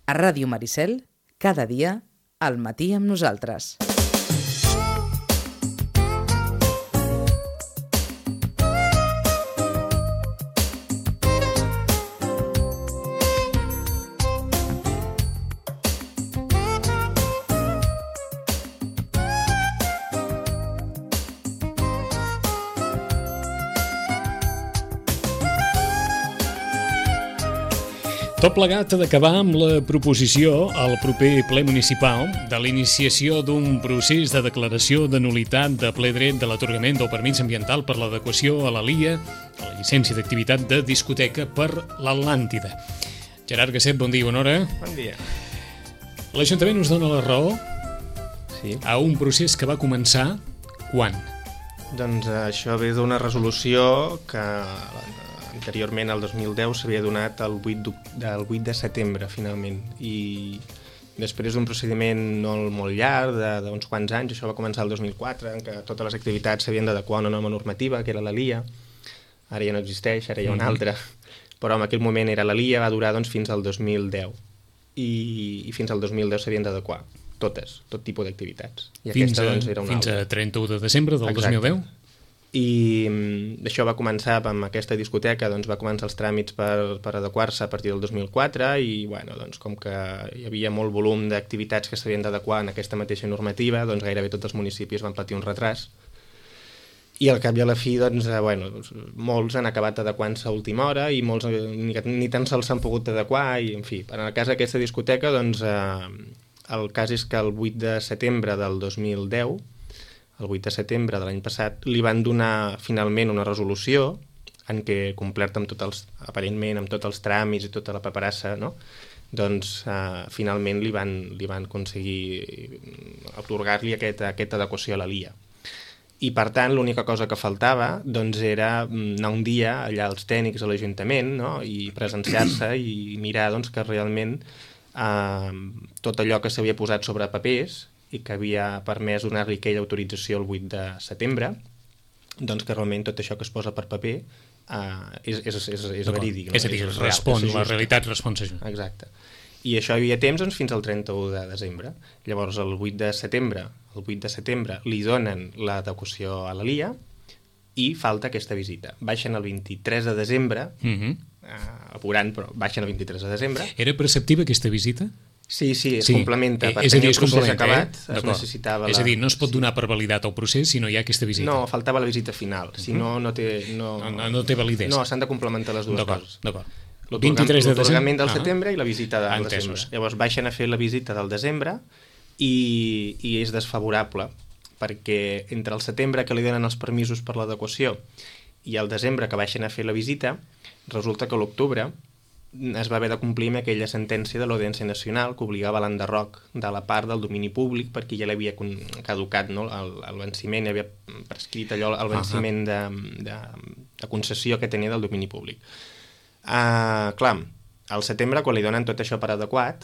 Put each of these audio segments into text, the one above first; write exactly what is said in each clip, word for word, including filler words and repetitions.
A Ràdio Maricel, cada dia, al matí amb nosaltres. Tot plegat ha d'acabar amb la proposició al proper ple municipal de l'iniciació d'un procés de declaració de nul·litat de ple dret de l'atorgament del permís ambiental per l'adequació a la L I A, a la llicència d'activitat de discoteca per l'Atlàntida. Gerard Gasset, bon dia i bona hora. Bon dia. L'Ajuntament us dona la raó sí. a un procés que va començar quan? Doncs això ve d'una resolució que anteriorment, el dos mil deu, s'havia donat el vuit de setembre, finalment. I després d'un procediment no molt llarg, d'uns quants anys, això va començar el dos mil quatre, en què totes les activitats s'havien d'adequar a una norma normativa, que era la L I A. Ara ja no existeix, ara hi ha una altra. Però en aquell moment era la L I A, va durar doncs, fins al dos mil deu. I, i fins al dos mil deu s'havien d'adequar totes, tot tipus d'activitats. I fins aquesta, a, doncs, era una fins altra. a trenta-u de desembre del Exacte. dos mil deu? I això va començar amb aquesta discoteca, doncs va començar els tràmits per, per adequar-se a partir del dos mil quatre i bueno, doncs, com que hi havia molt volum d'activitats que s'havien d'adequar en aquesta mateixa normativa, doncs gairebé tots els municipis van patir un retras i al cap i a la fi doncs, bueno, doncs, molts han acabat adequant-se a última hora i molts ni, ni tan sols s'han pogut adequar i en fi, en el cas d'aquesta discoteca doncs, eh, el cas és que el vuit de setembre del dos mil deu el vuit de setembre de l'any passat, li van donar finalment una resolució en què, complert amb tots els, aparentment amb tots els tràmits i tota la paperassa, no? doncs eh, finalment li van, li van aconseguir atorgar-li aquest, aquesta adequació a la L I A. I per tant, l'única cosa que faltava doncs, era anar un dia allà als tècnics a l'Ajuntament, no? I presenciar-se i mirar doncs, que realment eh, tot allò que s'havia posat sobre papers i que havia permès donar-li aquella autorització el vuit de setembre, doncs que realment tot això que es posa per paper uh, és, és, és, és verídic. No? És a dir, és respon, real, la realitat respon a això. Exacte. I això hi havia temps doncs, fins al trenta-u de desembre. Llavors, el vuit de setembre, el vuit de setembre li donen l'adequació a la L I A i falta aquesta visita. Baixen el vint-i-tres de desembre, Uh-huh. uh, apurant, però baixen el vint-i-tres de desembre. Era preceptiva aquesta visita? Sí, sí, es sí. complementa. Eh, per és a dir, tenir el es procés complementa, acabat, eh? es necessitava la... És a dir, no es pot donar per validat el procés si no hi ha aquesta visita. No, faltava la visita final. Si no, no té... No, no, no, no té validesa. No, s'han de complementar les dues d'acord, coses. D'acord. vint-i-tres de desembre del ah. setembre i la visita del Entesos. desembre. Llavors baixen a fer la visita del desembre i, i és desfavorable perquè entre el setembre que li donen els permisos per l'adequació i el desembre que baixen a fer la visita, resulta que a l'octubre es va haver de complir amb aquella sentència de l'Audiència Nacional que obligava l'enderroc de la part del domini públic perquè ja l'havia caducat, no? el, el venciment, havia prescrit allò, el venciment de, de, de concessió que tenia del domini públic. Uh, clar, al setembre, quan li donen tot això per adequat,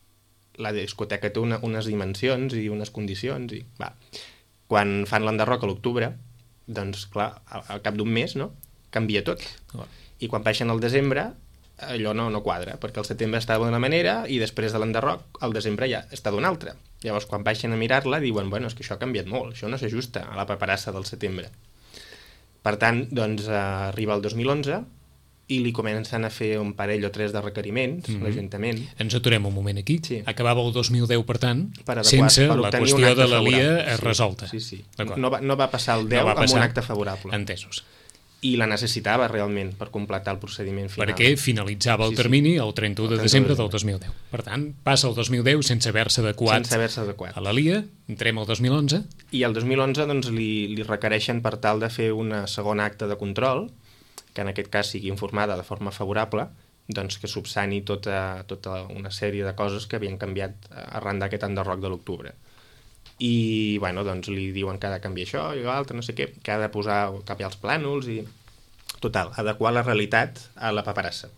la discoteca té una, unes dimensions i unes condicions, i va. Quan fan l'enderroc a l'octubre, doncs clar, al, al cap d'un mes, no?, canvia tot. I quan baixen al desembre, allò no, no quadra, perquè el setembre estava d'una manera i després de l'enderroc el desembre ja està d'una altra. Llavors, quan baixen a mirar-la, diuen, bueno, és que això ha canviat molt, això no s'ajusta a la paperassa del setembre. Per tant, doncs, eh, arriba el dos mil onze i li comencen a fer un parell o tres de requeriments, mm-hmm. l'Ajuntament. Ens aturem un moment aquí. Sí. Acabava el dos mil deu, per tant, per adequar, sense per la qüestió de la L I A sí, resolta. Sí, sí. No va, no va passar el deu no amb un acte favorable. Entesos. I la necessitava realment per completar el procediment final. Perquè finalitzava el sí, termini sí. el trenta-u de desembre del dos mil deu. Per tant, passa el dos mil deu sense haver-se adequat, sense haver-se adequat a la L I A, entrem al dos mil onze. I el dos mil onze doncs, li, li requereixen per tal de fer una segona acte de control, que en aquest cas sigui informada de forma favorable, doncs que subsani tota, tota una sèrie de coses que havien canviat arran d'aquest enderroc de l'octubre. I bueno, doncs li diuen que ha de canviar això i l'altre, no sé què, que ha de posar, canviar els plànols i total, adequar la realitat a la paperassa.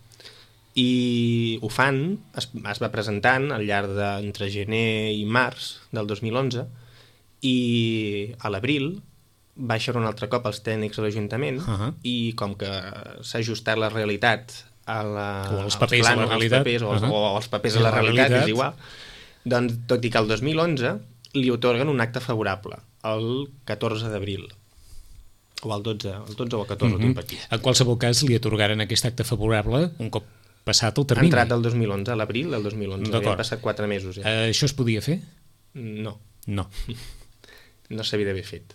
I ho fan, es, es va presentant al llarg d'entre gener i març del dos mil onze i a l'abril baixen un altre cop els tècnics a l'Ajuntament uh-huh. i com que s'ha ajustat la realitat a la, o els papers plans, a la realitat, els papers, o, els, uh -huh. o els papers I a la, la realitat, realitat, és igual, doncs, tot i que el dos mil onze li otorguen un acte favorable, el catorze d'abril, o el dotze, el dotze o el catorze, uh -huh. per aquí. En qualsevol cas, li atorgaren aquest acte favorable un cop passat el Ha termini. entrat el dos mil onze, a l'abril del dos mil onze, havien passat quatre mesos ja. Uh, això es podia fer? No. No. No s'havia d'haver fet.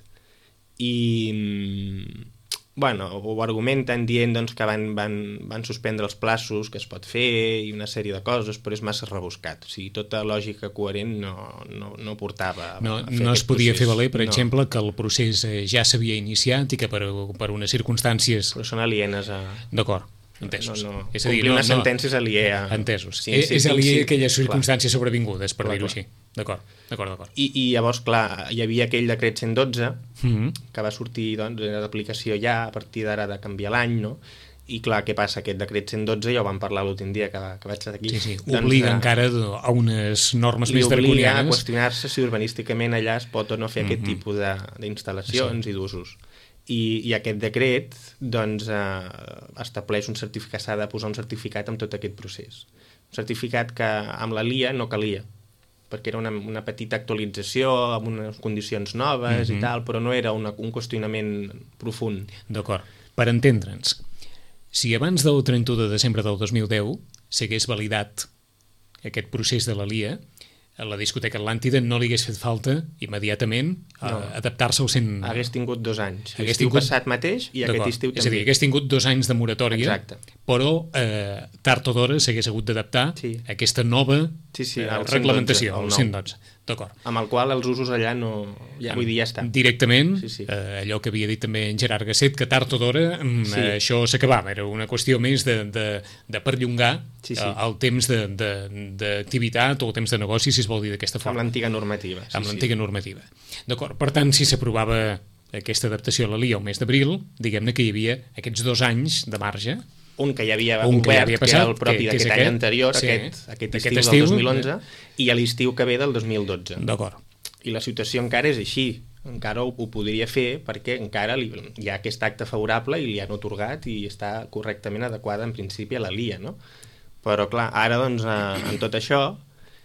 I, bueno, ho argumenten dient doncs, que van, van, van suspendre els plaços que es pot fer i una sèrie de coses, però és massa rebuscat. O sigui, tota lògica coherent no, no, no portava no, a fer no es podia procés. fer valer, per no. exemple, que el procés eh, ja s'havia iniciat i que per, per unes circumstàncies... Però són alienes a... D'acord, entesos. No, no. És a dir, Complir no, una no... sentència és aliè a... Entesos. Sí, és sí, és sí, aliè sí, a aquelles clar. circumstàncies sobrevingudes, per Clar, dir-ho clar. així. D'acord, d'acord, d'acord. I, I llavors, clar, hi havia aquell decret cent dotze, Mm-hmm. que va sortir, doncs, era d'aplicació ja, a partir d'ara de canviar l'any, no? I clar, què passa? Aquest decret cent dotze, ja ho vam parlar l'últim dia que, que vaig estar aquí. Sí, sí, doncs, obliga eh, encara a unes normes li més obliga a draconianes. qüestionar-se si urbanísticament allà es pot o no fer mm-hmm. aquest tipus de- d'instal·lacions sí. i d'usos. I, I aquest decret, doncs, eh, estableix un certificat, s'ha de posar un certificat amb tot aquest procés. Un certificat que amb la L I A no calia, perquè era una, una petita actualització amb unes condicions noves mm-hmm. i tal, però no era una, un qüestionament profund. D'acord. Per entendre'ns, si abans del trenta-u de desembre del dos mil deu s'hagués validat aquest procés de la L I A, a la discoteca Atlàntida no li hagués fet falta immediatament a No. adaptar-se al cent... Hagués tingut dos anys. Hagués L'estiu tingut- passat mateix i D'acord. aquest estiu també. És a dir, hagués tingut dos anys de moratòria, Exacte. però eh, tard o d'hora s'hagués hagut d'adaptar Sí. a aquesta nova Sí, sí, eh, al reglamentació, cent al dotze, cent al nou. dotze. D'acord. Amb el qual els usos allà no... Ja, vull dir, ja està. Directament, Sí, sí. Eh, allò que havia dit també en Gerard Gasset, que tard o d'hora mm, Sí. eh, això s'acabava, era una qüestió més de, de, de perllongar Sí, sí. eh, el temps de- de- d'activitat o el temps de negoci, si es vol dir d'aquesta Amb forma, l'antiga normativa. Sí, amb sí. l'antiga normativa. D'acord, per tant, si s'aprovava aquesta adaptació a la L I A el mes d'abril, diguem-ne que hi havia aquests dos anys de marge. Un que ja havia Un que ja obert, havia que, passat, era el propi que- que és d'aquest any aquest, anterior, sí, aquest, aquest d'aquest estiu, estiu, del dos mil onze, i a l'estiu que ve del dos mil dotze. D'acord. I la situació encara és així. Encara ho, ho podria fer perquè encara li, hi ha aquest acte favorable i li han otorgat i està correctament adequada en principi a la L I A, no? Però clar, ara doncs eh, en tot això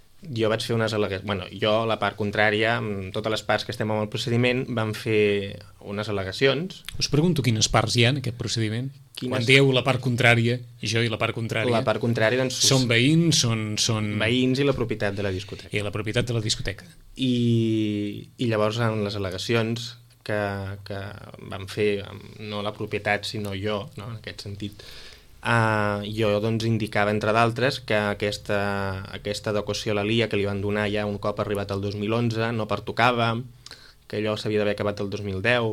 jo vaig fer unes al·legacions... Bueno, jo, la part contrària, amb totes les parts que estem en el procediment, vam fer unes al·legacions. Us pregunto quines parts hi ha en aquest procediment. Quines? Quan dieu la part contrària, jo i la part contrària, La part contrària, doncs, són veïns, són, són... veïns i la propietat de la discoteca. I la propietat de la discoteca. I, i llavors en les al·legacions que, que vam fer, no la propietat sinó jo, no? En aquest sentit, uh, jo doncs indicava entre d'altres que aquesta, aquesta adequació a la L I A que li van donar ja un cop arribat el dos mil onze no pertocava, que allò s'havia d'haver acabat el dos mil deu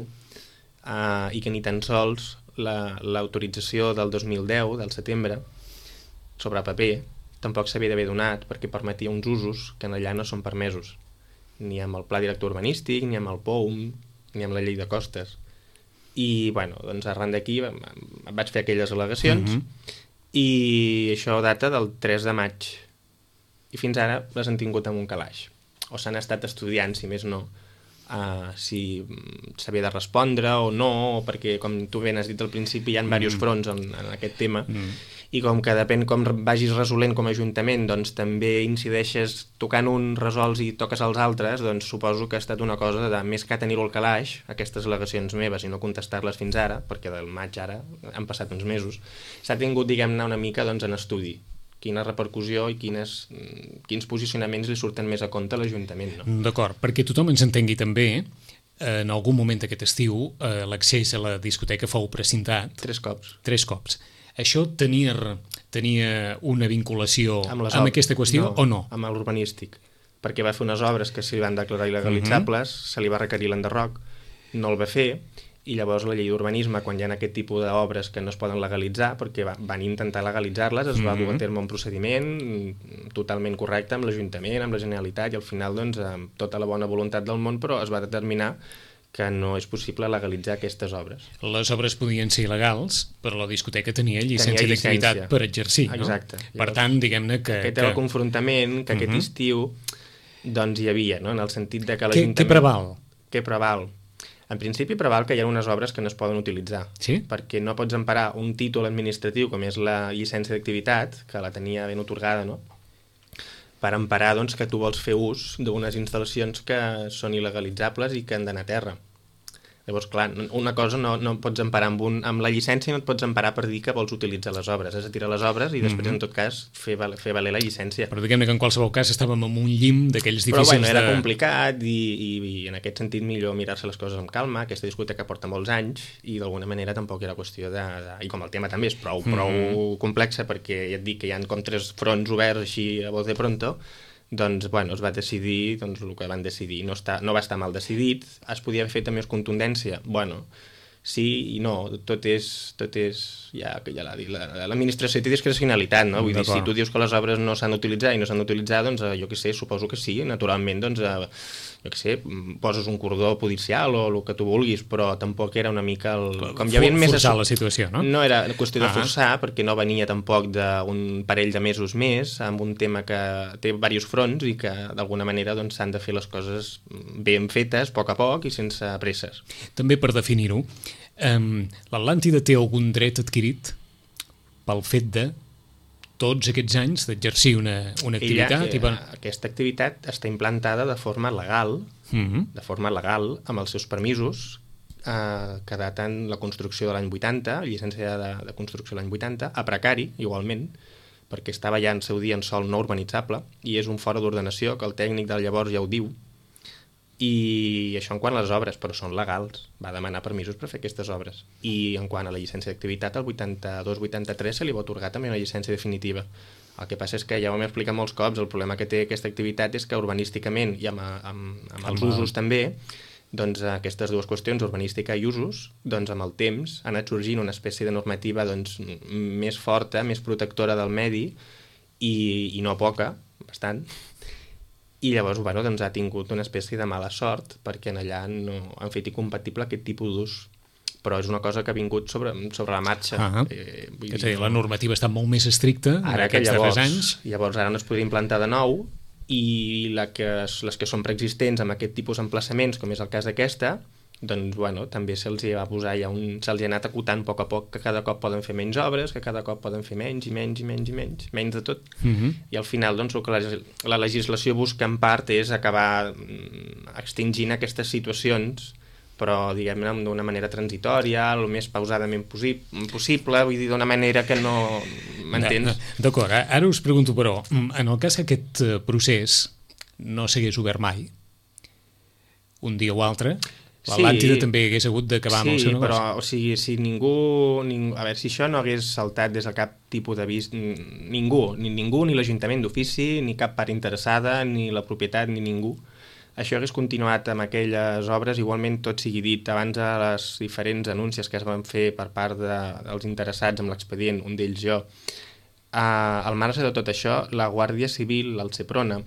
uh, i que ni tan sols l'autorització la, del dos mil deu, del setembre, sobre paper, tampoc s'havia d'haver donat perquè permetia uns usos que allà no són permesos, ni amb el Pla Director Urbanístic, ni amb el P O U M, ni amb la Llei de Costes. I, bueno, doncs arran d'aquí vaig fer aquelles al·legacions mm-hmm. i això data del tres de maig. I fins ara les han tingut amb un calaix. O s'han estat estudiant, si més no, uh, si s'havia de respondre o no, o perquè, com tu ben has dit al principi, hi ha diversos mm. fronts en, en aquest tema, mm. i com que depèn com vagis resolent com a Ajuntament, doncs també incideixes tocant un, resols i toques els altres, doncs suposo que ha estat una cosa de, més que tenir-ho al calaix, aquestes al·legacions meves, i no contestar-les fins ara, perquè del maig ara han passat uns mesos, s'ha tingut, diguem-ne, una mica doncs, en estudi quina repercussió i quines, quins posicionaments li surten més a compte a l'Ajuntament. No? D'acord, perquè tothom ens entengui també, en algun moment d'aquest estiu eh, l'accés a la discoteca fou precintat. Tres cops. Tres cops. Això tenia, tenia una vinculació amb, les amb aquesta qüestió no, o no? Amb l'urbanístic, perquè va fer unes obres que se li van declarar il·legalitzables, uh-huh. se li va requerir l'enderroc, no el va fer, i llavors la llei d'urbanisme, quan hi ha aquest tipus d'obres que no es poden legalitzar, perquè va, van intentar legalitzar-les, es va mm-hmm. dur a terme un procediment totalment correcte amb l'Ajuntament, amb la Generalitat, i al final, doncs, amb tota la bona voluntat del món, però es va determinar que no és possible legalitzar aquestes obres. Les obres podien ser il·legals, però la discoteca tenia llicència, tenia llicència. d'activitat per exercir. Exacte. No? Per tant, diguem-ne que... Aquest que... era el confrontament que aquest uh-huh. estiu doncs hi havia, no? En el sentit de que l'Ajuntament... Què preval? Què preval? En principi preval que hi ha unes obres que no es poden utilitzar, sí? perquè no pots emparar un títol administratiu com és la llicència d'activitat, que la tenia ben otorgada, no? Per emparar doncs, que tu vols fer ús d'unes instal·lacions que són il·legalitzables i que han d'anar a terra. Llavors, clar, una cosa no, no pots emparar amb, un, amb la llicència, no et pots emparar per dir que vols utilitzar les obres. Has de tirar les obres i després, mm-hmm. en tot cas, fer, val, fer valer la llicència. Però diguem-ne que en qualsevol cas estàvem en un llim d'aquells difícils Però, bueno, era de... complicat i, i, i en aquest sentit millor mirar-se les coses amb calma. Aquesta discoteca porta molts anys i d'alguna manera tampoc era qüestió de... de... I com el tema també és prou, prou mm-hmm. complexa, perquè ja et dic que hi ha com tres fronts oberts així a voz de pronto, doncs, bueno, es va decidir doncs, el que van decidir. No, està, no va estar mal decidit. Es podia haver fet amb més contundència? Bueno, sí i no. Tot és... Tot és ja, ja l'ha dit, l'administració té discrecionalitat, no? Vull dir, si tu dius que les obres no s'han d'utilitzar i no s'han d'utilitzar, doncs jo què sé, suposo que sí, naturalment, doncs, jo què sé, poses un cordó policial o el que tu vulguis, però tampoc era una mica el... Com hi havia més forçar la situació, no? No era qüestió de forçar, ah. perquè no venia tampoc d'un parell de mesos més, amb un tema que té diversos fronts i que d'alguna manera doncs, s'han de fer les coses ben fetes, a poc a poc i sense presses. També per definir-ho, Um, l'Atlàntida té algun dret adquirit pel fet de tots aquests anys d'exercir una, una activitat? Ella, i per... Aquesta activitat està implantada de forma legal, mm-hmm. de forma legal, amb els seus permisos, eh, que daten la construcció de l'any vuitanta, llicència de, de construcció de l'any vuitanta, a precari, igualment, perquè estava ja en seu dia en sòl no urbanitzable, i és un fora d'ordenació, que el tècnic del llavors ja ho diu, i això en quant a les obres, però són legals, va demanar permisos per fer aquestes obres. I en quant a la llicència d'activitat, el vuitanta-dos vuitanta-tres se li va atorgar també una llicència definitiva. El que passa és que, ja ho hem explicat molts cops, el problema que té aquesta activitat és que urbanísticament i amb, amb, amb els usos també, doncs aquestes dues qüestions, urbanística i usos, doncs amb el temps ha anat sorgint una espècie de normativa doncs, més forta, més protectora del medi i, i no poca, bastant. I llavors bueno, doncs ha tingut una espècie de mala sort perquè en allà no han fet incompatible aquest tipus d'ús, però és una cosa que ha vingut sobre, sobre la marxa. Ah, eh, vull és dir, a dir, la normativa està molt més estricta en aquests llavors, darrers anys. Llavors ara no es podria implantar de nou i la que, les que són preexistents amb aquest tipus d'emplaçaments, com és el cas d'aquesta, doncs bueno, també se'ls va posar ja un... se'ls ha anat acotant a poc a poc que cada cop poden fer menys obres, que cada cop poden fer menys i menys i menys i menys, menys de tot. Mm-hmm. I al final doncs el que la, la legislació busca en part és acabar extingint aquestes situacions, però diguem-ne d'una manera transitòria, el més pausadament possible, vull dir, d'una manera que no... M'entens? D'acord, ara us pregunto però, en el cas que aquest procés no s'hagués obert mai, un dia o altre... L'Atlàntida sí, també hagués hagut d'acabar sí, amb el seu negoci. Sí, però o sigui, si ningú, ningú... A veure, si això no hagués saltat des de cap tipus de vist... Ningú, ni ningú, ni l'Ajuntament d'ofici, ni cap part interessada, ni la propietat, ni ningú. Això hagués continuat amb aquelles obres, igualment tot sigui dit, abans de les diferents anúncies que es van fer per part de, dels interessats amb l'expedient, un d'ells jo. Uh, al marge de tot això, la Guàrdia Civil, el Seprona,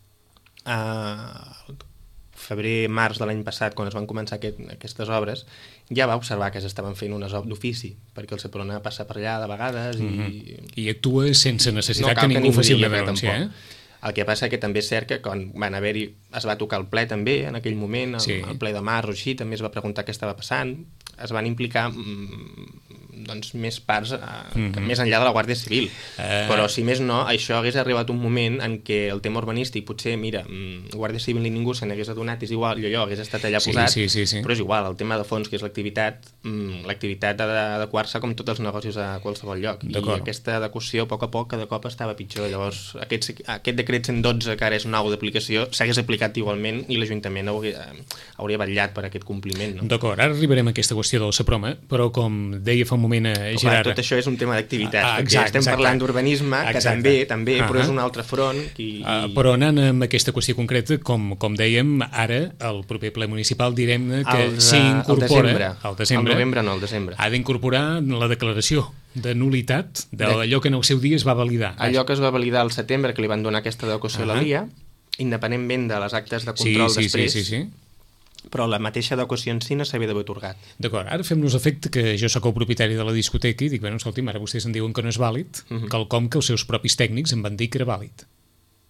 uh, febrer-març de l'any passat, quan es van començar aquest, aquestes obres, ja va observar que s'estaven fent unes obres d'ofici, perquè el Seprona passa per allà de vegades i... Mm-hmm. I actua sense necessitat no que ningú que faci una denúncia, eh? El que passa que també és cert que quan van haver-hi, es va tocar el ple també, en aquell moment, el, sí. el ple de març o així, també es va preguntar què estava passant, es van implicar doncs, més parts, eh, mm-hmm. més enllà de la Guàrdia Civil. Uh... Però, si més no, això hagués arribat un moment en què el tema urbanístic, potser, mira, Guàrdia Civil ni ningú se n'hagués adonat, és igual, jo, jo hagués estat allà sí, posat, sí, sí, sí. però és igual, el tema de fons, que és l'activitat, l'activitat ha d'adequar-se com tots els negocis a qualsevol lloc. I aquesta adequació, a poc a poc, cada cop estava pitjor. Llavors, aquest, aquest decret cent dotze, que ara és nou d'aplicació, s'hagués aplicat igualment i l'Ajuntament hauria, hauria vetllat per aquest compliment. No? D'acord, ara arribarem a aquesta qüestió del Seprona, però com deia fa un moment a Gerard... Tot això és un tema d'activitat, ah, exacte, perquè estem exacte. parlant d'urbanisme, que exacte. també, també uh -huh. però és un altre front. I, i... Uh, però anant amb aquesta qüestió concreta, com, com dèiem, ara, el proper ple municipal, direm que s'incorpora... Al desembre. Al novembre no, al desembre. Ha d'incorporar la declaració de nulitat d'allò que en el seu dia es va validar. Allò que es va validar al setembre, que li van donar aquesta adequació uh -huh. a la L I A, independentment de les actes de control sí, sí, després, sí, sí, sí. però la mateixa adequació en si no s'havia d'haver atorgat. D'acord, ara fem-nos efecte que jo sóc el propietari de la discoteca i dic, bueno, escolti'm, ara vostès em diuen que no és vàlid, uh -huh. quelcom que els seus propis tècnics em van dir que era vàlid.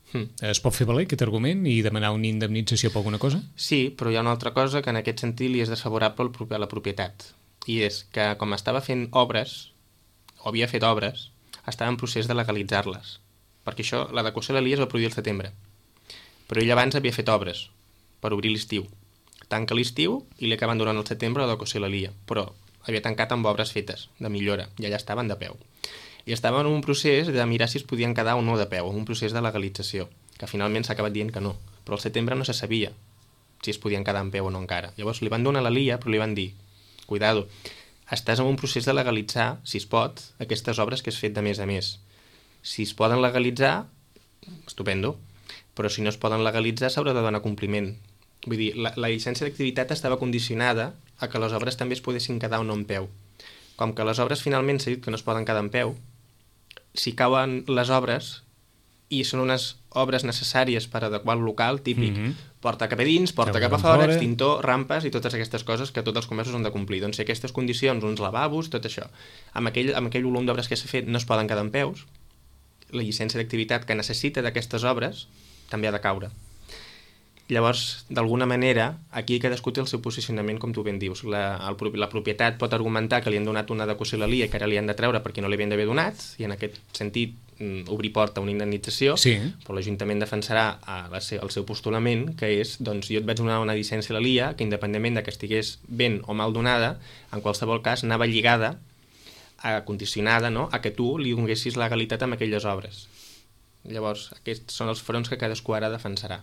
Mm. Es pot fer valer aquest argument i demanar una indemnització per alguna cosa? Sí, però hi ha una altra cosa que en aquest sentit li és desfavorable a la propietat. I és que com estava fent obres, o havia fet obres, estava en procés de legalitzar-les. Perquè això, l'adequació de l'I A es va produir al setembre. Però ell abans havia fet obres per obrir l'estiu. Tanca l'estiu i li acaben durant el setembre l'adequació de l'I A. Però havia tancat amb obres fetes, de millora, i allà estaven de peu. I estaven en un procés de mirar si es podien quedar o no de peu, un procés de legalització, que finalment s'ha acabat dient que no. Però al setembre no se sabia si es podien quedar en peu o no encara. Llavors li van donar la l'I A, però li van dir, cuidado, estàs en un procés de legalitzar, si es pot, aquestes obres que has fet de mes a mes. Si es poden legalitzar, estupendo, però si no es poden legalitzar s'haurà de donar compliment. Vull dir, la, la llicència d'activitat estava condicionada a que les obres també es poguessin quedar o no en peu. Com que les obres finalment s'ha dit que no es poden quedar en peu, si cauen les obres i són unes obres necessàries per adequar el local, típic, mm -hmm. porta cap a dins, porta cap a fora, fora, extintor, rampes i totes aquestes coses que tots els comerços han de complir. Doncs si aquestes condicions, uns lavabos, tot això, amb aquell, amb aquell volum d'obres que s'ha fet no es poden quedar en peus, la llicència d'activitat que necessita d'aquestes obres també ha de caure. Llavors, d'alguna manera, aquí cadascú té el seu posicionament, com tu ben dius. La, el, la propietat pot argumentar que li han donat una adequació a la l'I A que ara li han de treure perquè no li havien d'haver donat, i en aquest sentit mm, obrir porta a una indemnització, sí. Però l'Ajuntament defensarà a la, el seu postulament, que és, doncs, jo et vaig donar una llicència a la l'I A que, independentment de que estigués ben o mal donada, en qualsevol cas anava lligada, a, condicionada, no?, a que tu li donessis legalitat amb aquelles obres. Llavors, aquests són els fronts que cadascú ara defensarà.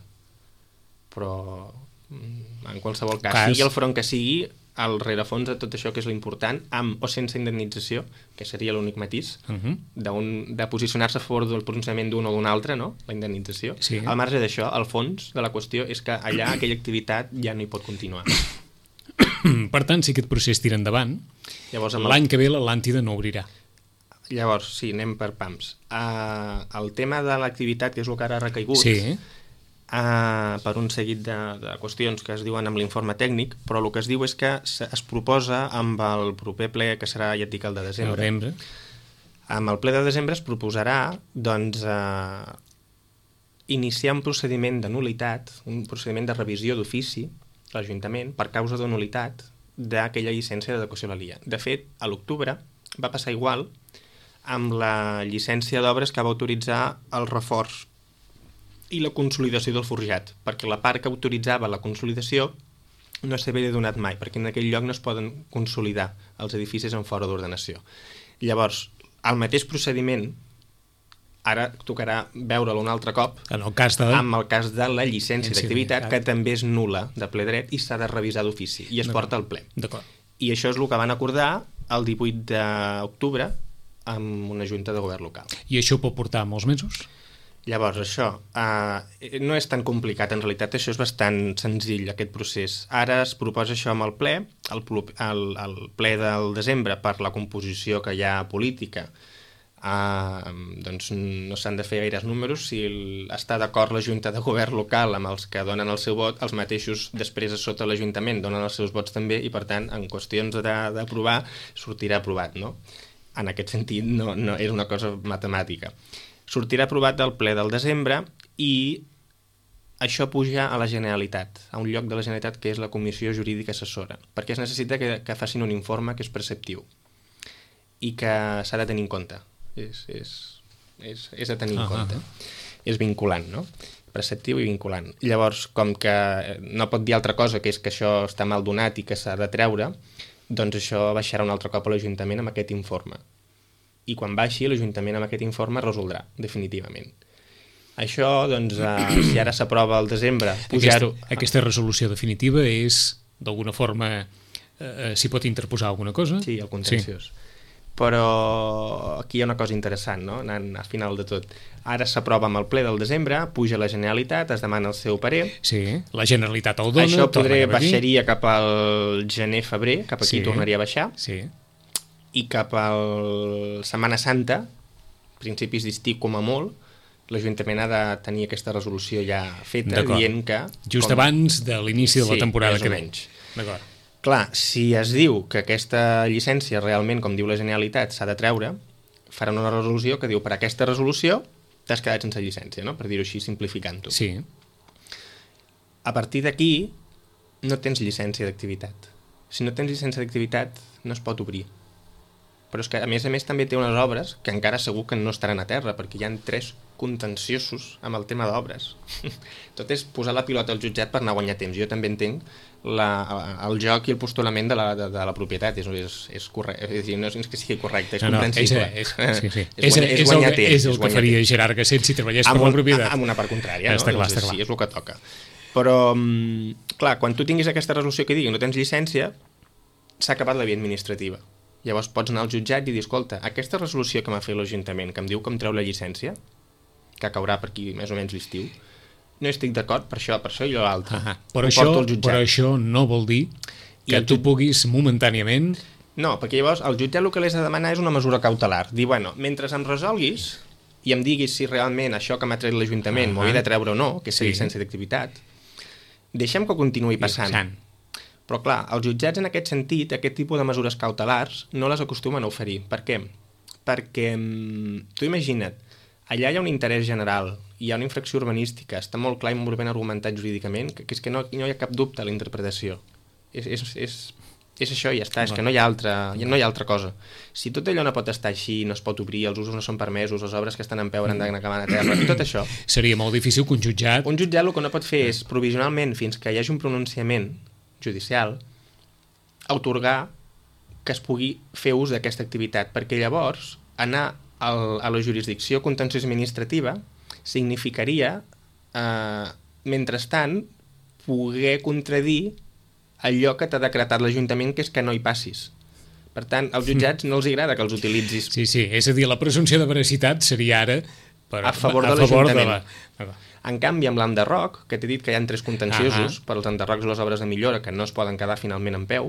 Però en qualsevol cas, cas, sigui el front que sigui, el rerefons de tot això que és l'important, amb o sense indemnització, que seria l'únic matís, uh -huh. de posicionar-se a favor del pronunciament d'un o d'un altre, no?, la indemnització. Sí. Al marge d'això, el fons de la qüestió és que allà aquella activitat ja no hi pot continuar. Per tant, si aquest procés tira endavant, l'any el... que ve l'Atlàntida no obrirà. Llavors, sí, anem per pams. Uh, el tema de l'activitat, que és el que ara ha recaigut, sí. Uh, per un seguit de, de qüestions que es diuen amb l'informe tècnic, però el que es diu és que es proposa amb el proper ple, que serà, ja et dic, el de desembre. desembre. Amb el ple de desembre es proposarà, doncs, uh, iniciar un procediment de nulitat, un procediment de revisió d'ofici a l'Ajuntament per causa de nulitat d'aquella llicència d'adequació a la l'I A. De fet, a l'octubre va passar igual amb la llicència d'obres que va autoritzar el reforç i la consolidació del forjat, perquè la part que autoritzava la consolidació no s'havia donat mai, perquè en aquell lloc no es poden consolidar els edificis en fora d'ordenació. Llavors, el mateix procediment ara tocarà veure'l un altre cop en el cas de... amb el cas de la llicència d'activitat, que també és nul·la de ple dret i s'ha de revisar d'ofici, i es porta al ple. I això és el que van acordar el divuit d'octubre amb una junta de govern local. I això pot portar molts mesos? Llavors, això eh, no és tan complicat, en realitat això és bastant senzill, aquest procés. Ara es proposa això amb el ple, el, el, el ple del desembre, per la composició que hi ha política, eh, doncs no s'han de fer gaires números. Si el, està d'acord la Junta de Govern local amb els que donen el seu vot, els mateixos després a sota l'Ajuntament donen els seus vots també, i per tant, en qüestions d'aprovar, sortirà aprovat, no? En aquest sentit, no, no és una cosa matemàtica. Sortirà aprovat del ple del desembre i això puja a la Generalitat, a un lloc de la Generalitat que és la Comissió Jurídica Assessora, perquè es necessita que, que facin un informe que és preceptiu i que s'ha de tenir en compte. És, és, és, és de tenir en uh -huh. compte. És vinculant, no? Preceptiu i vinculant. Llavors, com que no pot dir altra cosa, que és que això està mal donat i que s'ha de treure, doncs això baixarà un altre cop a l'Ajuntament amb aquest informe. I quan baixi, l'Ajuntament amb aquest informe resoldrà, definitivament. Això, doncs, eh, si ara s'aprova al desembre, pujar-ho... Aquesta, aquesta resolució definitiva és, d'alguna forma, eh, s'hi pot interposar alguna cosa? Sí, el contenciós. Sí. Però aquí hi ha una cosa interessant, no?, anant a final de tot. Ara s'aprova amb el ple del desembre, puja la Generalitat, es demana el seu parer. Sí, la Generalitat el dona. Això podré baixaria cap al gener-febrer, cap aquí sí. Tornaria a baixar. Sí. I cap a la Setmana Santa, principis d'estiu com a molt, l'Ajuntament ha de tenir aquesta resolució ja feta, dient que... Just com... abans de l'inici de la sí, temporada que ve. D'acord. Clar, si es diu que aquesta llicència realment, com diu la Generalitat, s'ha de treure, faran una resolució que diu per aquesta resolució t'has quedat sense llicència, no? Per dir-ho així, simplificant-ho. Sí. A partir d'aquí, no tens llicència d'activitat. Si no tens llicència d'activitat, no es pot obrir. Però és que, a més a més, també té unes obres que encara segur que no estaran a terra, perquè hi ha tres contenciosos amb el tema d'obres. Tot és posar la pilota al jutjat per anar a guanyar temps. Jo també entenc la, el joc i el postulament de la, de, de la propietat. És, és, és, correcte, és, dir, no és que sigui correcte, és no, comprensible. No, és, és, sí, sí. és, guanyar, és, és guanyar el, temps. És el que faria temps. Gerard Gasset si treballés per un, la propietat. Amb una part contrària, no? Està clar, doncs, està clar. Sí, és el que toca. Però, clar, quan tu tinguis aquesta resolució que digui no tens llicència, s'ha acabat la via administrativa. Llavors pots anar al jutjat i dir, escolta, aquesta resolució que m'ha fet l'Ajuntament, que em diu que em treu la llicència, que caurà per aquí més o menys l'estiu, no estic d'acord per això, per això i l'altre. Ah, però, això, però això no vol dir que tu puguis momentàniament... No, perquè llavors el jutjat el que l'has de demanar és una mesura cautelar. Dir, bueno, mentre em resolguis i em diguis si realment això que m'ha tret l'Ajuntament ah, m'ho he de treure o no, que és la sí. llicència d'activitat, deixem que continuï passant. passant. Però clar, els jutjats en aquest sentit, aquest tipus de mesures cautelars, no les acostumen a oferir. Per què? Perquè, tu imagina't, allà hi ha un interès general, hi ha una infracció urbanística, està molt clar i molt ben argumentat jurídicament, que, que és que no, no hi ha cap dubte a la interpretació. És, és, és, és això i ja està, és que no hi ha altra, no hi ha altra cosa. Si tot allò no pot estar així, no es pot obrir, els usos no són permesos, les obres que estan en peu han d'acabar a terra, i tot això... Seria molt difícil que un jutjat... Un jutjat el que no pot fer és, provisionalment, fins que hi hagi un pronunciament judicial, atorgar que es pugui fer ús d'aquesta activitat, perquè llavors anar al, a la jurisdicció contenciosa administrativa significaria, eh, mentrestant, poder contradir allò que t'ha decretat l'Ajuntament, que és que no hi passis. Per tant, als jutjats no els agrada que els utilitzis. Sí, sí, és a dir, la presumpció de veracitat seria ara per, a favor a de l'Ajuntament. La... En canvi, amb l'enderroc, que t'he dit que hi ha tres contenciosos, uh -huh. per als enderrocs i les obres de millora, que no es poden quedar finalment en peu,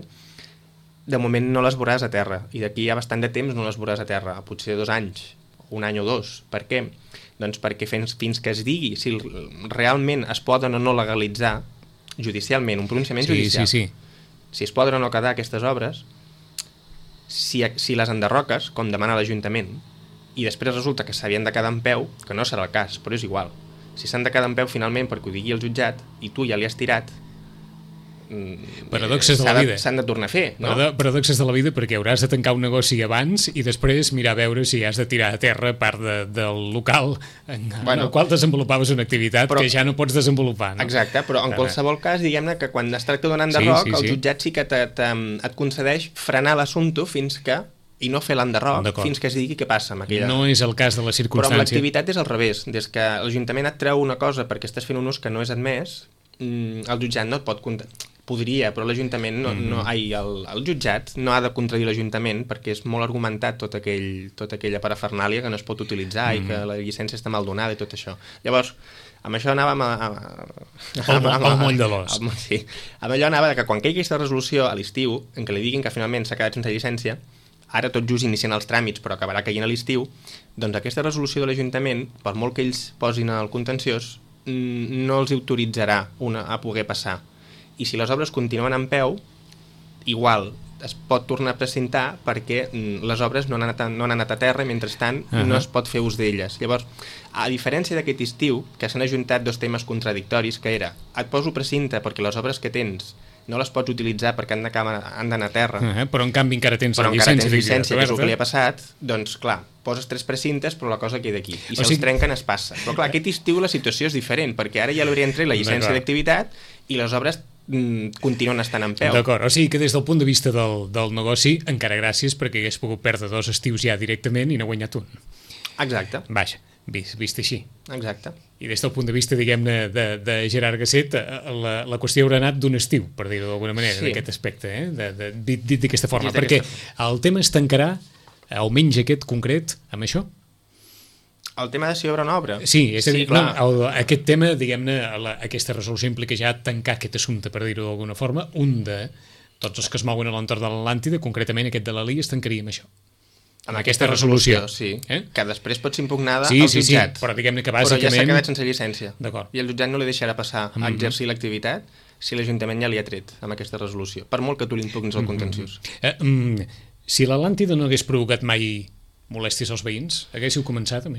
de moment no les veuràs a terra, i d'aquí hi ha bastant de temps no les veuràs a terra, potser dos anys, un any o dos. Per què? Doncs perquè fins, fins que es digui si realment es poden o no legalitzar judicialment, un pronunciament sí, judicial, sí, sí. si es poden o no quedar aquestes obres, si, si les enderroques, com demana l'Ajuntament, i després resulta que s'havien de quedar en peu, que no serà el cas, però és igual. Si s'han de quedar en peu finalment perquè ho digui el jutjat i tu ja li has tirat, paradoxes de la vida. S'han de tornar a fer, no? Paradoxes de la vida, perquè hauràs de tancar un negoci abans i després mirar a veure si has de tirar a terra part de, del local en, bueno, en el qual desenvolupaves una activitat però, que ja no pots desenvolupar. No? Exacte, però en qualsevol cas, diguem-ne que quan es tracta d'un enderroc, sí, sí, sí. el jutjat sí que te, te, et concedeix frenar l'assumpte fins que i no fer l'enderroc fins que es digui què passa amb aquella... No és el cas de la circumstància. Però amb l'activitat és al revés. Des que l'Ajuntament et treu una cosa perquè estàs fent un ús que no és admès, el jutjat no et pot... Podria, però l'Ajuntament no, no, ai, el, el jutjat no ha de contradir l'Ajuntament perquè és molt argumentat tot aquell, tota aquella parafernàlia que no es pot utilitzar mm. i que la llicència està mal donada i tot això. Llavors, amb això anàvem a... a, a, a, a el moll de l'os. Sí, amb allò anava que quan caigui aquesta resolució a l'estiu, en què li diguin que finalment s'ha quedat sense llicència, ara tot just iniciant els tràmits però acabarà caient a l'estiu, doncs aquesta resolució de l'Ajuntament, per molt que ells posin el contenciós, no els autoritzarà una, a poder passar. I si les obres continuen en peu, igual es pot tornar a presentar perquè les obres no han anat a, no han anat a terra i mentrestant uh -huh. no es pot fer ús d'elles. Llavors, a diferència d'aquest estiu, que s'han ajuntat dos temes contradictoris, que era, et poso precinte perquè les obres que tens no les pots utilitzar perquè han d'anar a terra. Uh -huh, però en canvi encara tens però la llicència. Però encara tens llicència, que és el que li ha passat, doncs clar, poses tres precintes però la cosa queda aquí. I si o sigui... els trenquen es passa. Però clar, aquest estiu la situació és diferent, perquè ara ja l'haurien tret la llicència d'activitat i les obres continuen estant en peu. D'acord, o sigui que des del punt de vista del, del negoci, encara gràcies perquè hagués pogut perdre dos estius ja directament i n'ha guanyat un. Exacte. Vaja, vist, vist així. Exacte. I des del punt de vista, diguem-ne, de, de Gerard Gasset, la, la qüestió haurà anat d'un estiu, per dir-ho d'alguna manera, sí. d'aquest aspecte, eh? de, de, dit, dit d'aquesta forma, dit perquè el tema es tancarà, almenys aquest concret, amb això? El tema de si obre o no obre? Sí, és a dir, sí, no, el, aquest tema, diguem-ne, aquesta resolució implica ja tancar aquest assumpte, per dir-ho d'alguna forma, un de tots els que es mouen a l'entorn de l'Atlàntida, concretament aquest de la L I, es tancaria amb això. Amb aquesta, aquesta resolució, resolució, sí. Eh? Que després pot ser impugnada sí, al sí, jutjat. Sí, però diguem-ne que bàsicament... Però ja s'ha quedat sense llicència. D'acord. I el jutjat no li deixarà passar a exercir l'activitat si l'Ajuntament ja li ha tret amb aquesta resolució, per molt que tu l'impugnis al contenciós. Eh, mm, si l'Atlàntida no hagués provocat mai molèsties als veïns, haguéssiu començat amb això?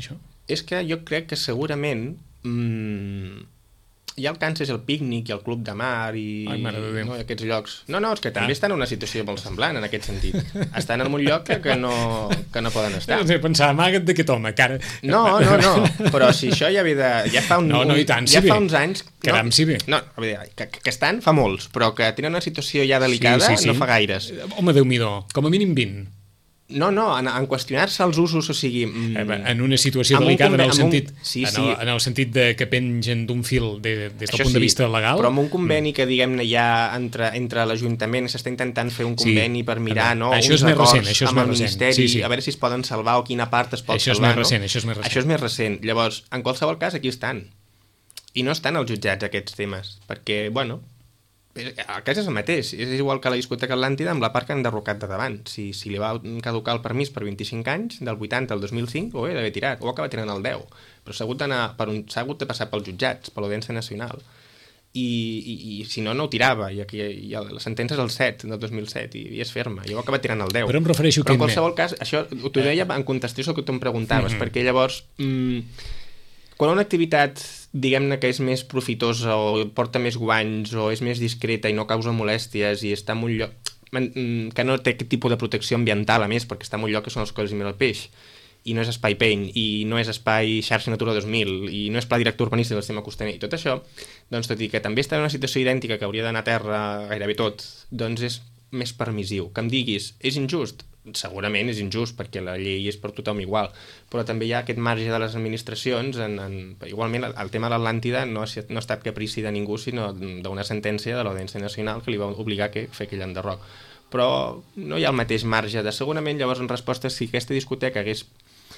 És que jo crec que segurament mmm, ja alcances el pícnic i el club de mar i, Ai, mare de Déu. no, i aquests llocs. No, no, és que també estan en una situació molt semblant en aquest sentit. Estan en un lloc que, que, no, que no poden estar. No sé, pensar, amaga't d'aquest home, cara. No, no, no, però si això ja ve de... Ja fa, un, No, no, i tant, ja si fa bé. uns anys... Caram, no, si bé. No, a veure, que, que estan fa molts, però que tenen una situació ja delicada Sí, sí, sí. no fa gaires. Home, Déu-m'hi-do, com a mínim vint. No, no, en, en qüestionar-se els usos, o sigui... Mm, En una situació amb un delicada, en el conve- amb un- sentit, sí, en, sí. el, en el sentit de que pengen d'un fil de, des del això punt de sí, vista legal. però amb un conveni que, diguem-ne, ja entre, entre l'Ajuntament s'està intentant fer un Sí, conveni per mirar, no, això és uns més acords recent, això és amb més el recent. Ministeri, Sí, sí. a veure si es poden salvar o quina part es pot Això és salvar, més no? recent, això és més recent. Això és més recent. Llavors, en qualsevol cas, aquí estan. I no estan als jutjats aquests temes, perquè, bueno, el cas és el mateix. És igual que la discoteca Atlàntida amb la part que han derrocat de davant. Si, si li va caducar el permís per vint-i-cinc anys, del vuitanta al dos mil cinc, ho he d'haver tirat, o acaba tirant el deu. Però s'ha hagut, per un, s'ha hagut de passar pels jutjats, per l'Audiència Nacional. I, i, i si no, no ho tirava. I, aquí, i la sentència és el set, del dos mil set, i, i és ferma. I ho acaba tirant el deu. Però em refereixo Però en que- qualsevol cas, això t'ho deia en contestació al que tu em preguntaves, Mhm. perquè llavors... Mm, quan una activitat, diguem-ne, que és més profitosa o porta més guanys o és més discreta i no causa molèsties i està en un lloc que no té aquest tipus de protecció ambiental, a més, perquè està en un lloc que són les coses i mira el peix, i no és espai peny, i no és espai xarxa Natura dos mil, i no és pla director urbanístic del sistema costaner, i tot això, doncs tot i que també està en una situació idèntica que hauria d'anar a terra gairebé tot, doncs és més permissiu. Que em diguis, és injust? Segurament és injust, perquè la llei és per tothom igual, però també hi ha aquest marge de les administracions. En, en, igualment, el tema de l'Atlàntida no ha, no ha estat caprici de ningú, sinó d'una sentència de l'Audiència Nacional que li va obligar a fer aquell enderroc. Però no hi ha el mateix marge de... Segurament, llavors, en resposta, si aquesta discoteca hagués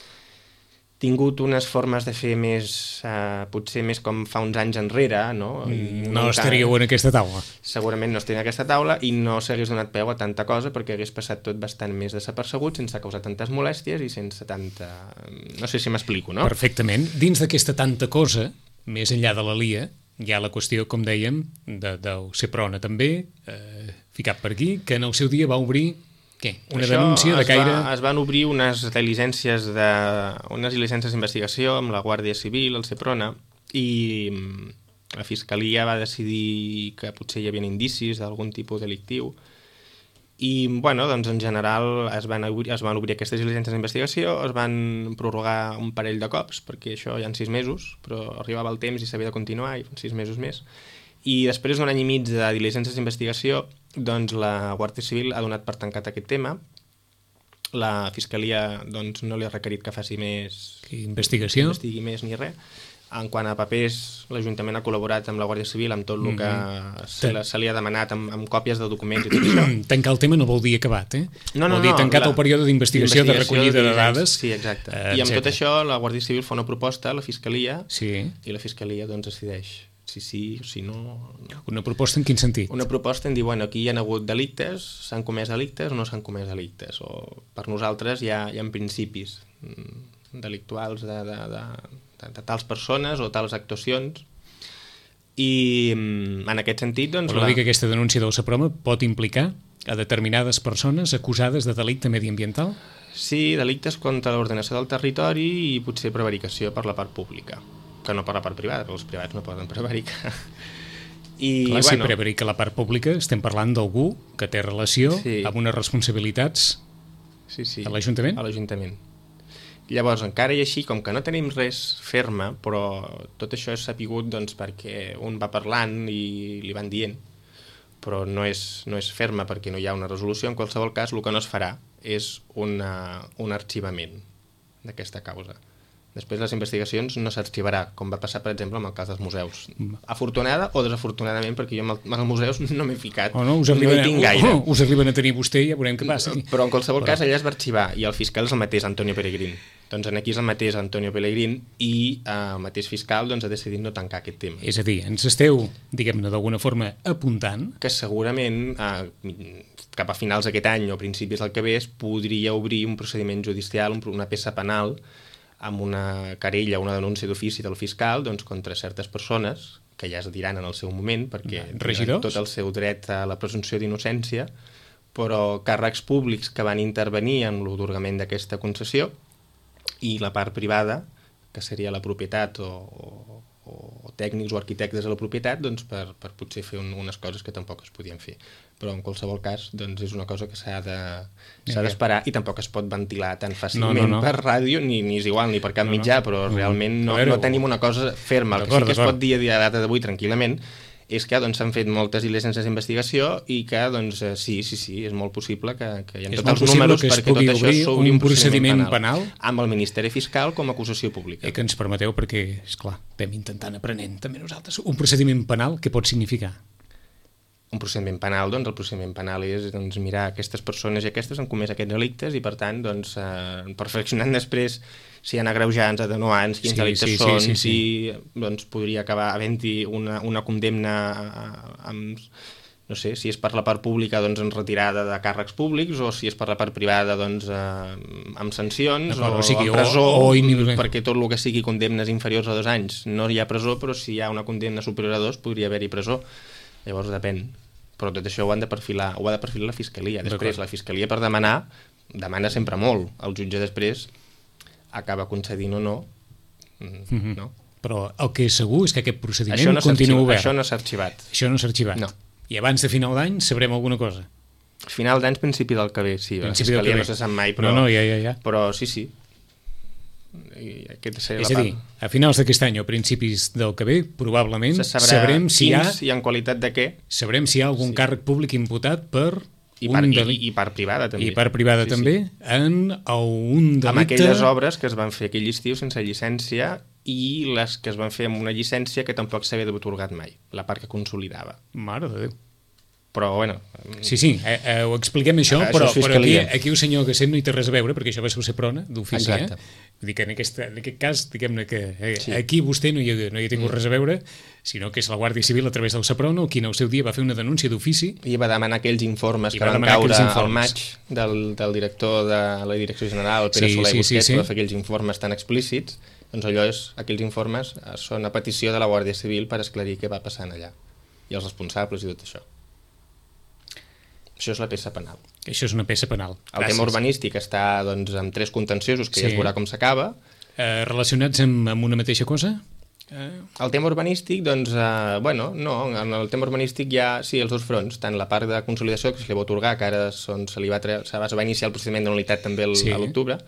tingut unes formes de fer més, eh, potser més com fa uns anys enrere, no? I No estaríeu en aquesta taula. Segurament no estaria en aquesta taula i no s'hagués donat peu a tanta cosa perquè hagués passat tot bastant més desapercebut, sense causar tantes molèsties i sense tanta... No sé si m'explico, no? Perfectament. Dins d'aquesta tanta cosa, més enllà de la L I A, hi ha la qüestió, com dèiem, de, del Seprona també, eh, ficat per aquí, que en el seu dia va obrir... Què? Una Això denúncia de es caire... Va, es van obrir unes diligències de, unes diligències d'investigació amb la Guàrdia Civil, el Seprona, i la Fiscalia va decidir que potser hi havia indicis d'algun tipus delictiu. I, bueno, doncs en general es van, obrir, es van obrir aquestes diligències d'investigació, es van prorrogar un parell de cops, perquè això hi ha sis mesos, però arribava el temps i s'havia de continuar, i sis mesos més. I després d'un any i mig de diligències d'investigació, doncs la Guàrdia Civil ha donat per tancat aquest tema. La Fiscalia doncs, no li ha requerit que faci més... Investigació. Investigui més ni res. En quant a papers, l'Ajuntament ha col·laborat amb la Guàrdia Civil amb tot el que Mm-hmm. se, la, se li ha demanat, amb, amb còpies de documents i tot això. Tancar el tema no vol dir acabat, eh? No, no, vol dir no, tancat la- el període d'investigació, de recollida de dades. Sí, exacte. eh, I amb tot etcètera. això, la Guàrdia Civil fa una proposta a la Fiscalia Sí. i la Fiscalia doncs, decideix si sí o si no... no. Una proposta en quin sentit? Una proposta en dir, bueno, aquí hi ha hagut delictes, s'han comès delictes o no s'han comès delictes, o per nosaltres hi ha, hi ha principis mm, delictuals de, de, de, de, de tals persones o tals actuacions, i mm, en aquest sentit, doncs... Vol dir que aquesta denúncia del Seprona pot implicar a determinades persones acusades de delicte mediambiental? Sí, delictes contra l'ordenació del territori i potser prevaricació per la part pública, que no per la part privada, perquè els privats no poden prevaricar. I, Clar, si bueno, prevarica la part pública, estem parlant d'algú que té relació Sí. amb unes responsabilitats sí, sí, a l'Ajuntament? A l'Ajuntament. Llavors, encara i així, com que no tenim res ferma, però tot això és sapigut doncs, perquè un va parlant i li van dient, però no és, no és ferma perquè no hi ha una resolució. En qualsevol cas, el que no es farà és una, un arxivament d'aquesta causa. Després les investigacions no s'arxivarà, com va passar, per exemple, amb el cas dels museus. Afortunada o desafortunadament, perquè jo amb, el, amb els museus no m'he ficat, O no, us no arriben, hi tinc gaire. oh, us arriben a tenir vostè i ja veurem què passa aquí. Però en qualsevol Però- cas allà es va arxivar i el fiscal és el mateix Antonio Pellegrín. Doncs aquí és el mateix Antonio Pellegrín i eh, el mateix fiscal doncs, ha decidit no tancar aquest tema. És a dir, ens esteu, diguem-ne, d'alguna forma apuntant Que segurament eh, cap a finals d'aquest any o principis del que ve es podria obrir un procediment judicial, un, una peça penal amb una querella, una denúncia d'ofici del fiscal doncs, contra certes persones que ja es diran en el seu moment perquè Regidors? tenen tot el seu dret a la presumpció d'innocència, però càrrecs públics que van intervenir en l'otorgament d'aquesta concessió i la part privada que seria la propietat o, o, o tècnics o arquitectes de la propietat, doncs per, per potser fer un, unes coses que tampoc es podien fer. Però en qualsevol cas doncs és una cosa que s'ha de, s'ha d'esperar i tampoc es pot ventilar tan fàcilment no, no, no. per ràdio, ni, ni és igual, ni per cap no, mitjà, però no, realment no, no tenim una cosa ferma. El que sí que es pot dir a dia de data d'avui tranquil·lament és que doncs, s'han fet moltes diligències d'investigació i que doncs, sí, sí, sí, és molt possible que, que hi ha tots els números perquè tot això s'obri un procediment penal, penal amb el Ministeri Fiscal com a acusació pública. I que ens permeteu, perquè, esclar, estem intentant aprenent també nosaltres, un procediment penal, què pot significar? Un procediment penal, doncs el procediment penal és doncs, mirar aquestes persones i aquestes han comès aquests delictes i per tant doncs, eh, perfeccionant després si hi ha agreujants, atenuants, quins sí, delictes sí, són, sí, sí, sí. si doncs, podria acabar havent-hi una, una condemna amb, no sé, si és per la part pública doncs, en retirada de càrrecs públics o si és per la part privada doncs, eh, amb sancions o, o, sigui, o presó, o, o perquè tot el que sigui condemnes inferiors a dos anys no hi ha presó, però si hi ha una condemna superior a dos podria haver-hi presó. Llavors depèn, però tot això ho han de perfilar, ho ha de perfilar la Fiscalia. Després la Fiscalia per demanar, demana sempre molt, el jutge després acaba concedint o no, mm-hmm. no? Però el que és segur és que aquest procediment no continua obert. Això no s'ha arxivat. Això no s'ha arxivat. No. I abans de final d'any sabrem alguna cosa? Final d'any, principi del que ve, sí. Principi la Fiscalia no se sap mai, però, no, no, ja, ja, ja. però sí, sí. I aquest és a dir, a finals d'aquest any o principis del que ve, probablement sabrem si hi ha... i en qualitat de què. Sabrem si hi ha algun sí. càrrec públic imputat per... I per, un deli... i, i per privada també. I per privada sí, també, sí. en un delicte... Amb aquelles obres que es van fer aquell estiu sense llicència i les que es van fer amb una llicència que tampoc s'havia atorgat mai, la part que consolidava. Mare de Déu. Però, bueno... Sí, sí, eh, eh, ho expliquem això, ah, però, això però aquí, aquí el senyor Gasset no hi té res a veure, perquè això va ser Seprona, d'ofici, eh? Vull dir que en aquest, en aquest cas, diguem-ne que eh, sí. aquí vostè no hi, ha, no hi ha tingut mm. res a veure, sinó que és la Guàrdia Civil a través del Seprona, qui en el seu dia va fer una denúncia d'ofici. I va demanar aquells informes que van caure al maig del, del director de la Direcció General, Pere sí, Soler i sí, Busquets, sí, sí. va fer aquells informes tan explícits, doncs allò és, aquells informes són a petició de la Guàrdia Civil per esclarir què va passant allà, i els responsables i tot això. Això és la peça penal. Això és una peça penal. El Gràcies. Tema urbanístic està doncs, amb tres contenciosos, que sí. ja es veurà com s'acaba. Eh, relacionats amb, amb una mateixa cosa? Eh... El tema urbanístic, doncs, eh, bueno, no, en el tema urbanístic hi ha, sí, els dos fronts, tant la part de consolidació que se li va atorgar, que ara són, se, li va, tre... se va iniciar el procediment de nul·litat també el, sí. a l'octubre,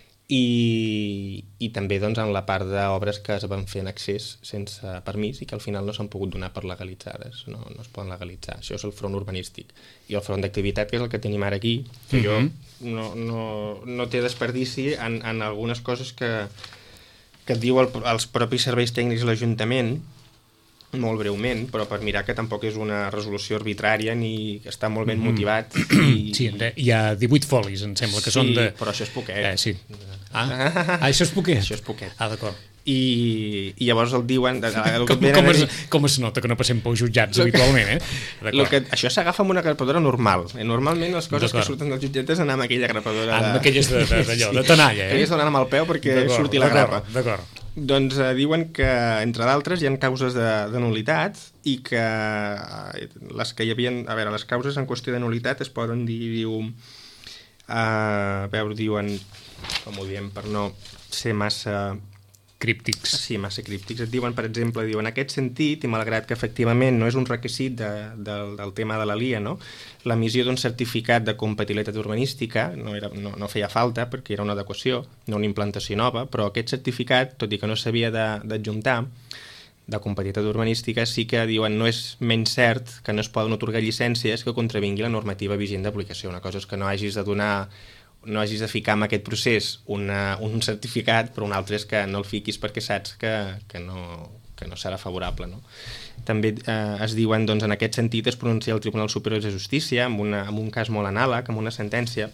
i, i també doncs, en la part d'obres que es van fer en accés sense permís i que al final no s'han pogut donar per legalitzades, no, no es poden legalitzar. Això és el front urbanístic. I el front d'activitat, que és el que tenim ara aquí, que jo no, no, no té desperdici en, en algunes coses que, que et diu el, els propis serveis tècnics de l'Ajuntament, molt breument, però per mirar que tampoc és una resolució arbitrària ni que està molt ben motivat. I... Sí, hi ha divuit folis, em sembla, que sí, són de... però això és poquet. Eh, sí. Ah, ah, això és poquet? Això és poquet. Ah, d'acord. I, i llavors el diuen... El com, com, es, com es nota que no passem pels jutjats habitualment, eh? Que, això s'agafa amb una grapadora normal. Eh? Normalment les coses que surten dels jutjats és anar amb aquella grapadora... Ah, amb aquelles d'allò, de, de, de tanalla, eh? Aquelles d'anar amb el peu perquè surti la grapa. D'acord. Doncs eh, diuen que, entre d'altres, hi ha causes de, de nul·litat i que eh, les que hi havia... A veure, les causes en qüestió de nul·litat es poden dir, diu... Eh, a veure, diuen... Com ho diem, per no ser massa... Críptics. Sí, massa críptics. Et diuen, per exemple, diuen, en aquest sentit, i malgrat que efectivament no és un requisit de, de, del tema de la L I A, no? L'emissió d'un certificat de compatibilitat urbanística no, era, no, no feia falta perquè era una adequació, no una implantació nova, però aquest certificat, tot i que no s'havia d'adjuntar, de compatibilitat urbanística, sí que diuen no és menys cert que no es poden atorgar llicències que contravingui la normativa vigent d'aplicació. Una cosa és que no hagis de donar... no hagis de ficar en aquest procés una, un certificat, però un altre és que no el fiquis perquè saps que, que, no, que no serà favorable. No? També eh, es diuen, doncs, en aquest sentit, es pronuncia el Tribunal Superior de Justícia amb, una, amb un cas molt anàleg, amb una sentència,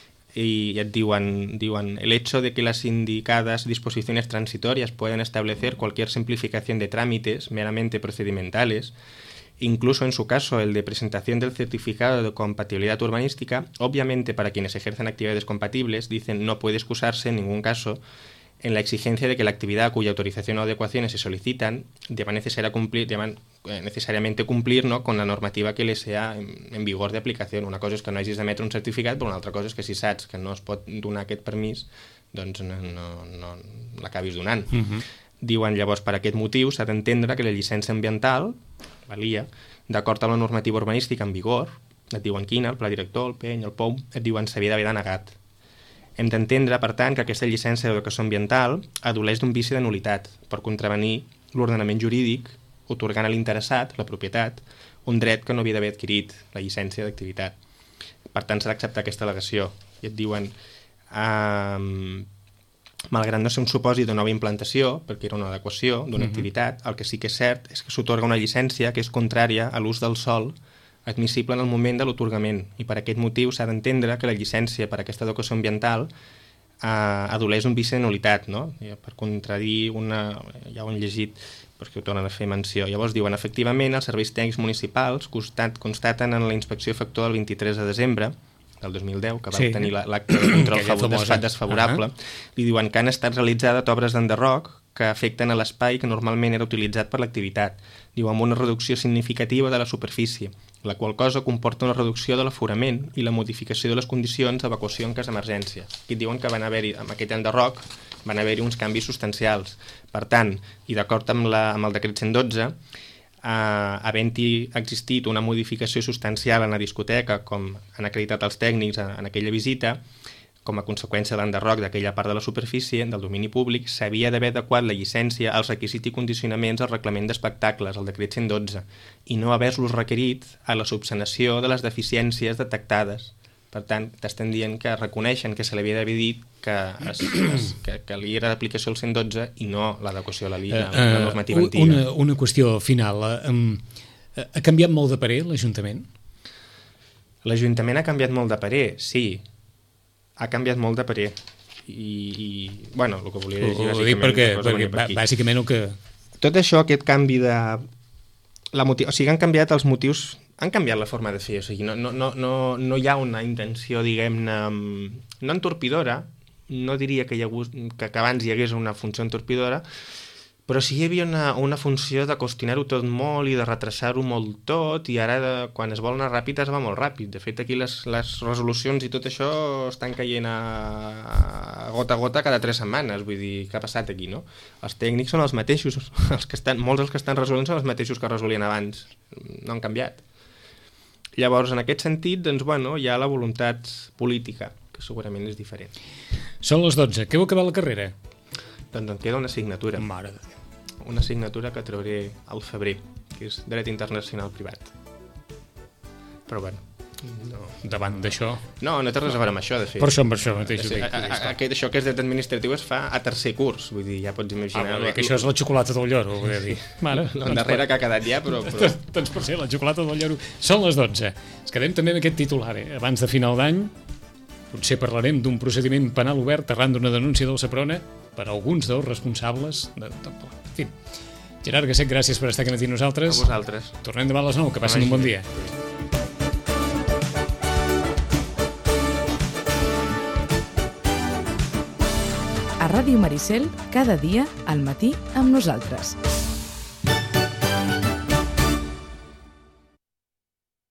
i et diuen, diuen el hecho de que las indicadas disposiciones transitorias pueden establecer cualquier simplificación de trámites meramente procedimentales, incluso en su caso el de presentación del certificado de compatibilidad urbanística, obviamente para quienes ejercen actividades compatibles, dicen no puede excusarse en ningún caso en la exigencia de que la actividad cuya autorización o adecuaciones se solicitan deba, necesaria cumplir, deban eh, necesariamente cumplir, ¿no?, con la normativa que les sea en, en vigor d'aplicació. Una cosa és que no hagis d'emetre un certificat, però una altra cosa és que si saps que no es pot donar aquest permís, doncs no, no, no l'acabis donant. Uh -huh. Diuen, llavors, per aquest motiu s'ha d'entendre que la llicència ambiental, la L I A, d'acord amb la normativa urbanística en vigor, et diuen quina, el pla director, el P E N, el P O U, et diuen s'havia d'haver denegat. Hem d'entendre, per tant, que aquesta llicència d'educació ambiental adoleix d'un vici de nulitat per contravenir l'ordenament jurídic, otorgant a l'interessat, la propietat, un dret que no havia d'haver adquirit, la llicència d'activitat. Per tant, s'ha d'acceptar aquesta al·legació. I et diuen, eh, malgrat no ser un supòsit de nova implantació, perquè era una adequació d'una uh-huh. activitat, el que sí que és cert és que s'otorga una llicència que és contrària a l'ús del sòl admissible en el moment de l'otorgament, i per aquest motiu s'ha d'entendre que la llicència per a aquesta adequació ambiental eh, adoleix un vici de nulitat, no? Per contradir una... ja ho han llegit, perquè ho tornen a fer menció. Llavors diuen, efectivament, els serveis tècnics municipals constat, constaten en la inspecció efectuada el vint-i-tres de desembre del dos mil deu, que va sí. obtenir l'acte de control favor, desfavorable, uh -huh. li diuen que han estat realitzades obres d'enderroc que afecten a l'espai que normalment era utilitzat per l'activitat. Diu, amb una reducció significativa de la superfície, la qual cosa comporta una reducció de l'aforament i la modificació de les condicions d'evacuació en cas d'emergència. Aquí diuen que van haver-hi, amb aquest enderroc, van haver-hi uns canvis substancials. Per tant, i d'acord amb, la, amb el decret cent dotze, Uh, havent-hi existit una modificació substancial en la discoteca, com han acreditat els tècnics en, en aquella visita, com a conseqüència de l'enderroc d'aquella part de la superfície del domini públic, s'havia d'haver adequat la llicència als requisits i condicionaments al reglament d'espectacles, el decret cent dotze, i no haver-los requerit a la subsanació de les deficiències detectades. Per tant, t'estan dient que reconeixen que se l'havia d'haver dit que, es, es, que, que l'I era d'aplicació al cent dotze i no l'adequació a la L I, uh, la normativa uh, antiga. Una, una qüestió final. Uh, ha canviat molt de parer l'Ajuntament? L'Ajuntament ha canviat molt de parer, sí. Ha canviat molt de parer. I, i bueno, el que volia dir... Ho, ho dic perquè, perquè per bàsicament el que... Tot això, aquest canvi de... La motiv... O sigui, han canviat els motius... Han canviat la forma de fer, o sigui, no, no, no, no, no hi ha una intenció, diguem-ne, no entorpidora, no diria que, hi hagut, que, que abans hi hagués una funció entorpidora, però sí hi havia una, una funció de qüestionar-ho tot molt i de retrasar-ho molt tot, i ara de, quan es vol anar ràpid es va molt ràpid. De fet, aquí les, les resolucions i tot això estan caient a, a gota a gota cada tres setmanes, vull dir, què ha passat aquí, no? Els tècnics són els mateixos, els que estan, molts dels que estan resolent són els mateixos que resolien abans, no han canviat. Llavors, en aquest sentit, doncs, bueno, hi ha la voluntat política, que segurament és diferent. Són les dotze. Què heu acabat la carrera? Doncs em queda una assignatura. Mare de Déu. Una assignatura que trauré al febrer, que és Dret Internacional Privat. Però, bueno, no... Davant d'això... No, no té res a veure amb això, de fet. Per això, amb això mateix. Sí, a, a, aquest, això que és dret administratiu es fa a tercer curs, vull dir, ja pots imaginar... Ah, bé, que això és la xocolata del lloro, volia dir. Mare, l'endarrere que ha quedat ja, però... però... Doncs per ser la xocolata del lloro. Són les dotze. Ens quedem també amb aquest titular, eh? Abans de final d'any, potser parlarem d'un procediment penal obert arran d'una denúncia del Seprona per alguns dels responsables de tot pla. En fi, Gerard Gasset, gràcies per estar aquí amb nosaltres. A vosaltres. Tornem demà a les nou, que passin un bon dia. A Ràdio Maricel, cada dia al matí amb nosaltres.